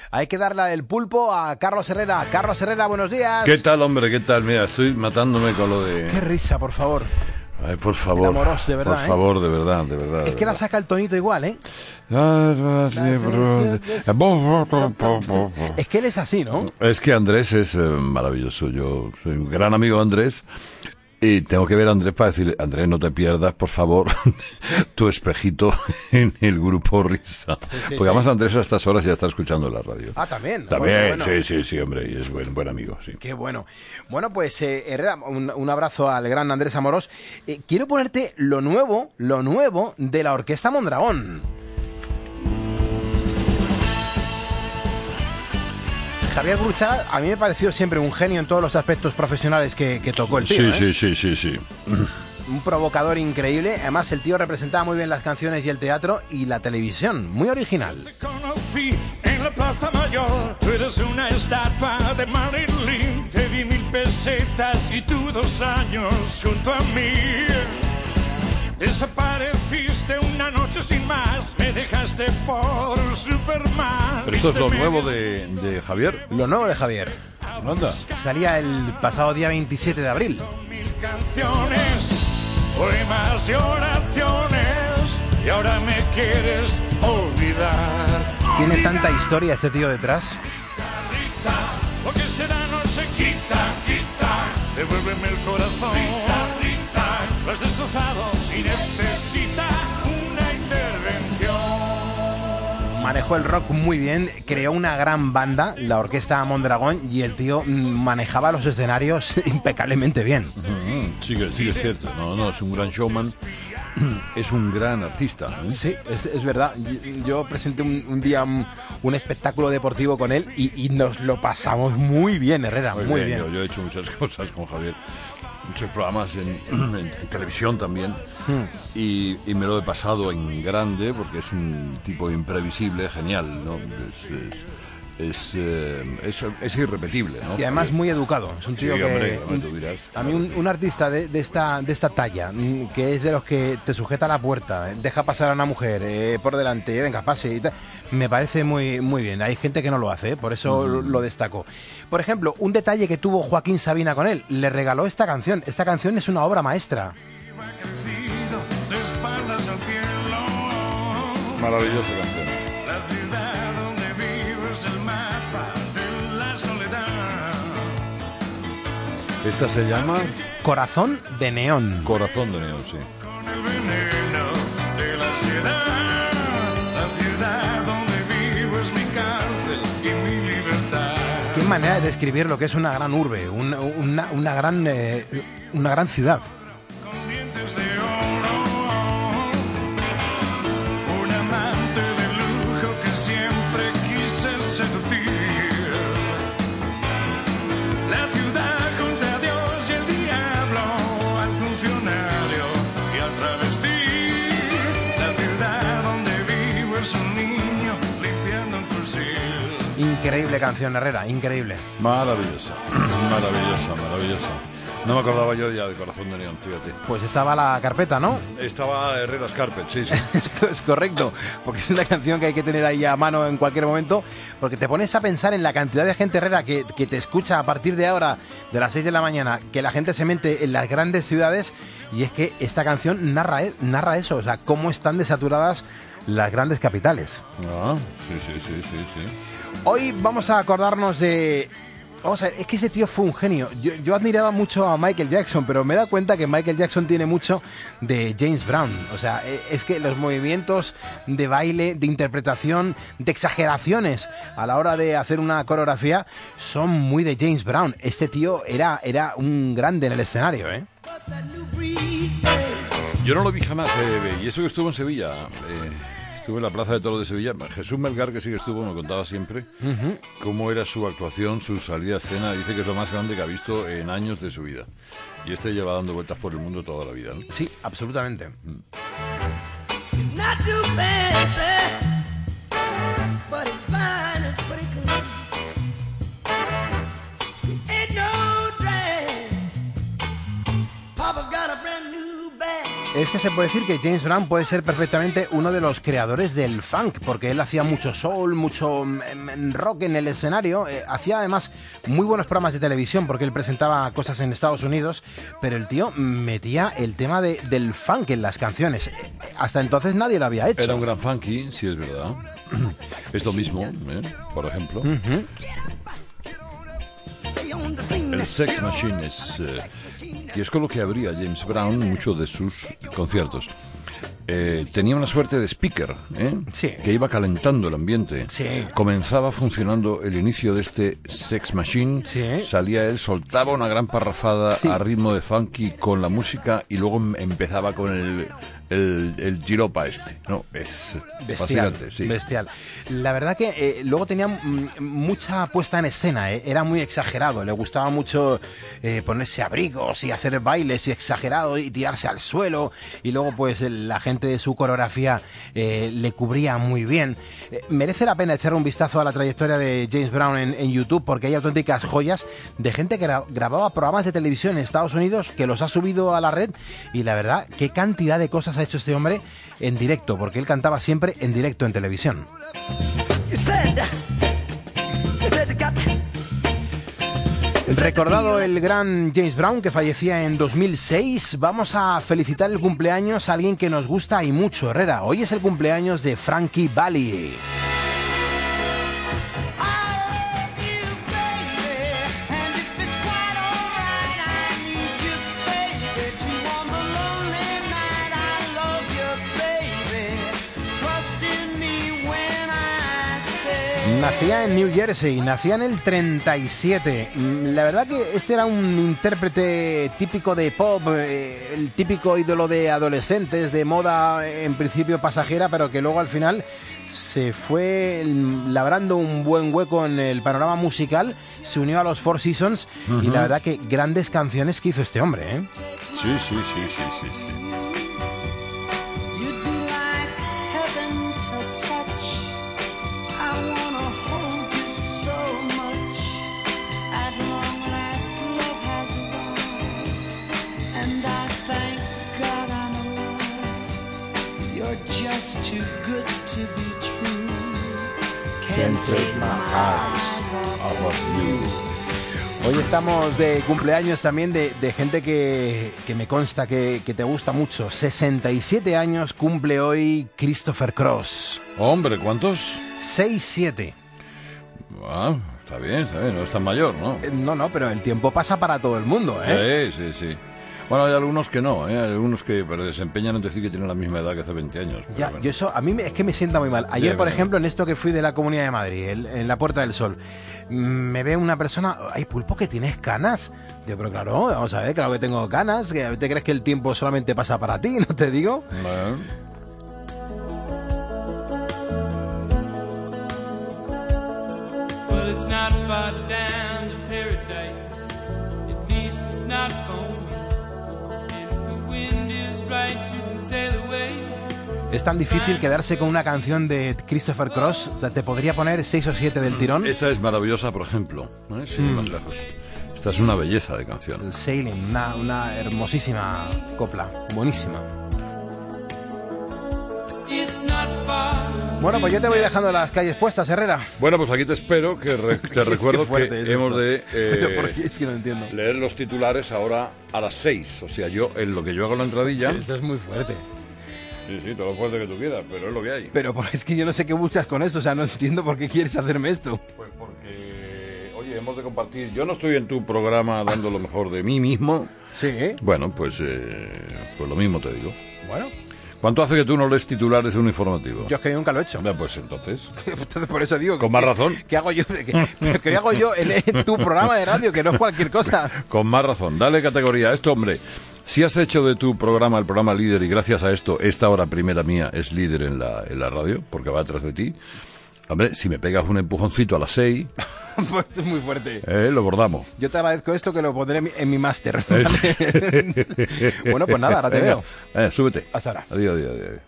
Hay que darle el pulpo a Carlos Herrera. Carlos Herrera, buenos días. ¿Qué tal, hombre? ¿Qué tal? Mira, estoy matándome con lo de... Qué risa, por favor. Ay, por favor. Amoroso, de verdad, por favor, de verdad. Es que la saca el tonito igual, ¿eh? Es que él es así, ¿no? Es que Andrés es maravilloso. Yo soy un gran amigo de Andrés. Y tengo que ver a Andrés para decirle, Andrés, no te pierdas, por favor, tu espejito en el grupo Risa. Porque además Andrés a estas horas ya está escuchando la radio. Ah, ¿también? También, bueno. Sí, hombre, y es buen amigo, sí. Qué bueno. Bueno, pues, Herrera, un abrazo al gran Andrés Amorós. Quiero ponerte lo nuevo de la Orquesta Mondragón. Javier Gurruchaga a mí me pareció siempre un genio en todos los aspectos profesionales que tocó el tío. Sí. Un provocador increíble. Además, el tío representaba muy bien las canciones y el teatro y la televisión. Muy original. Te conocí en la Plaza Mayor. Tú eres una estatua de Marilyn. Te di 1000 pesetas y tú 2 años junto a mí. Desapareciste una noche sin más. Me dejaste por Superman. Pero esto es lo nuevo de Javier. Lo nuevo de Javier. Anda. Salía el pasado día 27 de abril. 1000 canciones, poemas y oraciones. Y ahora me quieres olvidar. Tiene tanta historia este tío detrás. Lo que se da no se quita. Devuélveme el corazón. Lo has destrozado y necesita una intervención. Manejó el rock muy bien, creó una gran banda, la Orquesta Mondragón, y el tío manejaba los escenarios impecablemente bien. Sí que es cierto. No, es un gran showman. Es un gran artista, ¿eh? Sí, es verdad. Yo presenté un día un espectáculo deportivo con él y nos lo pasamos muy bien, Herrera, muy bien. Yo he hecho muchas cosas con Javier, muchos programas en televisión también, y me lo he pasado en grande porque es un tipo imprevisible, genial, ¿no? Es irrepetible, ¿no? Y además muy educado. Es un tío sí, que... hombre, tú dirás. A mí un artista de esta talla, que es de los que te sujeta a la puerta, deja pasar a una mujer por delante, venga, pase y tal, me parece muy, muy bien. Hay gente que no lo hace, por eso lo destaco. Por ejemplo, un detalle que tuvo Joaquín Sabina con él, le regaló esta canción. Esta canción es una obra maestra. Maravillosa canción. La ciudad donde vivo es el mapa de la soledad. Esta se llama Corazón de Neón. Corazón de Neón, sí. Con el veneno de la ciudad donde vivo es mi cárcel y mi libertad. Qué manera de describir lo que es una gran urbe, una gran ciudad. Con dientes de oro, un amante de lujo que siempre quise seducir. La ciudad contra Dios y el diablo, al funcionario y al travesti. La ciudad donde vivo es un niño limpiando un fusil. Increíble canción, Herrera, increíble. Maravillosa. No me acordaba yo ya de Corazón de Neón, fíjate. Pues estaba la carpeta, ¿no? Estaba Herrera's Carpet, sí. Es correcto, porque es una canción que hay que tener ahí a mano en cualquier momento, porque te pones a pensar en la cantidad de gente, Herrera, que te escucha a partir de ahora, de las 6 de la mañana, que la gente se mete en las grandes ciudades, y es que esta canción narra eso, o sea, cómo están desaturadas las grandes capitales. Ah, sí. Hoy vamos a acordarnos de... Vamos a ver, es que ese tío fue un genio. Yo admiraba mucho a Michael Jackson, pero me he dado cuenta que Michael Jackson tiene mucho de James Brown. O sea, es que los movimientos de baile, de interpretación, de exageraciones a la hora de hacer una coreografía son muy de James Brown. Este tío era un grande en el escenario, ¿eh? Yo no lo vi jamás, y eso que estuvo en Sevilla. Estuve en la Plaza de Toros de Sevilla. Jesús Melgar, que sí que estuvo, me contaba siempre cómo era su actuación, su salida a escena. Dice que es lo más grande que ha visto en años de su vida. Y este lleva dando vueltas por el mundo toda la vida, ¿no? Sí, absolutamente. Es que se puede decir que James Brown puede ser perfectamente uno de los creadores del funk, porque él hacía mucho soul, mucho rock en el escenario, hacía además muy buenos programas de televisión, porque él presentaba cosas en Estados Unidos, pero el tío metía el tema del funk en las canciones. Hasta entonces nadie lo había hecho. Era un gran funky, sí es verdad. Es lo mismo, por ejemplo. El Sex Machine que es con lo que abría James Brown muchos de sus conciertos. Tenía una suerte de speaker, Sí. que iba calentando el ambiente. Sí. Comenzaba funcionando el inicio de este Sex Machine, Sí. salía él, soltaba una gran parrafada a ritmo de funky con la música y luego empezaba con el giropa no, es Bestial, fascinante, sí. bestial. La verdad que luego tenía mucha puesta en escena, era muy exagerado, le gustaba mucho ponerse abrigos y hacer bailes y exagerado y tirarse al suelo, y luego pues la gente de su coreografía le cubría muy bien. Merece la pena echar un vistazo a la trayectoria de James Brown en YouTube, porque hay auténticas joyas de gente que grababa programas de televisión en Estados Unidos, que los ha subido a la red, y la verdad, qué cantidad de cosas ha hecho este hombre en directo, porque él cantaba siempre en directo en televisión. Recordado el gran James Brown, que fallecía en 2006, vamos a felicitar el cumpleaños a alguien que nos gusta y mucho, Herrera. Hoy es el cumpleaños de Frankie Valli. Nacía en New Jersey, nacía en el 37. La verdad que este era un intérprete típico de pop, el típico ídolo de adolescentes, de moda en principio pasajera, pero que luego al final se fue labrando un buen hueco en el panorama musical, se unió a los Four Seasons y la verdad que grandes canciones que hizo este hombre, ¿eh? Sí. Just too good to be true. Can't take my eyes off of you. Hoy estamos de cumpleaños también de gente que me consta que te gusta mucho. 67 años cumple hoy Christopher Cross. Hombre, ¿cuántos? 6-7. Ah, está bien, no es tan mayor, ¿no? No, pero el tiempo pasa para todo el mundo, ¿eh? Sí. Bueno, hay algunos que no, hay algunos que desempeñan en decir que tienen la misma edad que hace 20 años. Ya, bueno. yo eso, a mí es que me sienta muy mal. Ayer, por ejemplo, en esto que fui de la Comunidad de Madrid, en la Puerta del Sol, me ve una persona, ¡ay, Pulpo, que tienes canas! Yo, pero claro, vamos a ver, claro que tengo canas, que ¿te crees que el tiempo solamente pasa para ti, no te digo? Bueno. Well, it's not far down to paradise. At least it's not for me. And if the wind is right, you can sail away. Es tan difícil quedarse con una canción de Christopher Cross, o sea, te podría poner 6 o 7 del tirón. Esta es maravillosa, por ejemplo, sin ir más lejos. Esta es una belleza de canción. El Sailing, una hermosísima copla, buenísima. It's not far. Bueno, pues yo te voy dejando las calles puestas, Herrera. Bueno, pues aquí te espero, que te recuerdo Qué fuerte que es hemos esto. de Pero ¿por qué? Es que no entiendo. leer los titulares ahora a las 6. O sea, yo en lo que yo hago la entradilla... Esto es muy fuerte. Sí, todo lo fuerte que tú quieras, pero es lo que hay. Pero es que yo no sé qué buscas con esto, o sea, no entiendo por qué quieres hacerme esto. Pues porque, oye, hemos de compartir... Yo no estoy en tu programa dando lo mejor de mí mismo. Sí, Bueno, pues lo mismo te digo. bueno, ¿Cuánto hace que tú no lees titulares de un informativo? yo es que nunca lo he hecho. Pues entonces... Entonces por eso digo... Con más razón. ¿Qué hago yo? ¿Qué hago yo en tu programa de radio? Que no es cualquier cosa. Con más razón. Dale categoría a esto, hombre. Si has hecho de tu programa el programa líder y gracias a esto, esta hora primera mía es líder en la radio, porque va detrás de ti. Hombre, si me pegas un empujoncito a las 6... Pues es muy fuerte. Lo bordamos. Yo te agradezco esto, que lo pondré en mi máster. ¿Vale? Bueno, pues nada, ahora te veo. Súbete. Hasta ahora. Adiós.